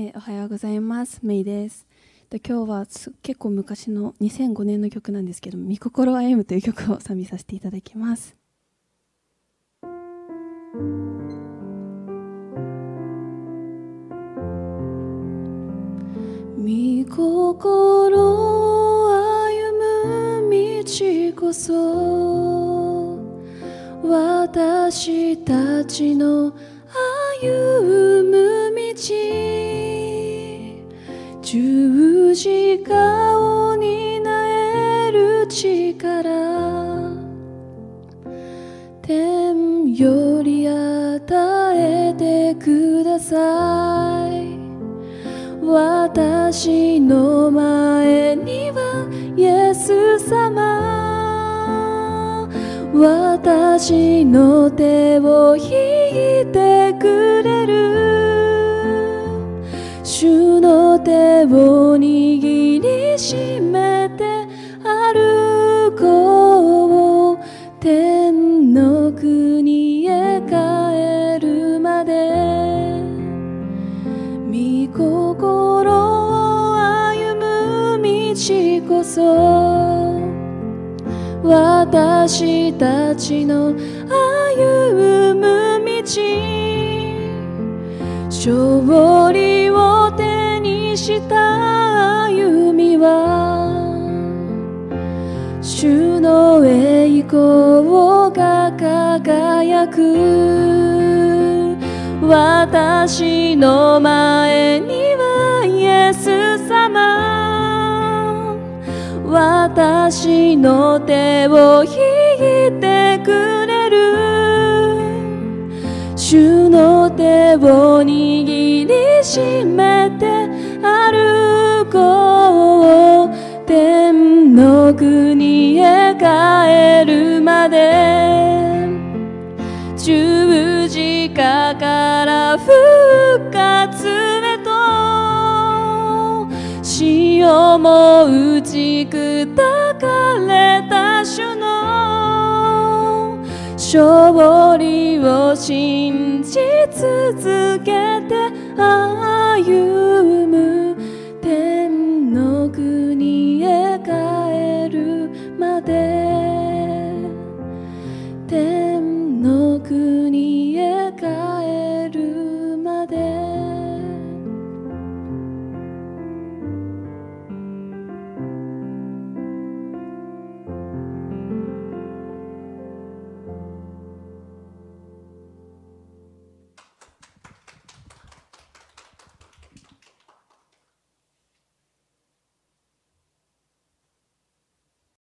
おはようございます。メイです。今日は結構昔の2005年の曲なんですけども、御心を歩むという曲を賛美させていただきます。御心を歩む道こそ私たちの歩む道、十字架を担える力、天より与えてください。私の前にはイエス様、私の手を引いてくれる、主の手を握りしめて歩こう、天の国へ帰るまで。御心を歩む道こそ私たちの歩む道、勝利を手にした歩みは主の栄光が輝く。私の前にはイエス様、私の手を引いてくれる、主の手を握りしめて歩こう、天の国へ帰るまで。十字架から復活へと、死をも打ち砕かれた主の勝利を信じ続けて歩む。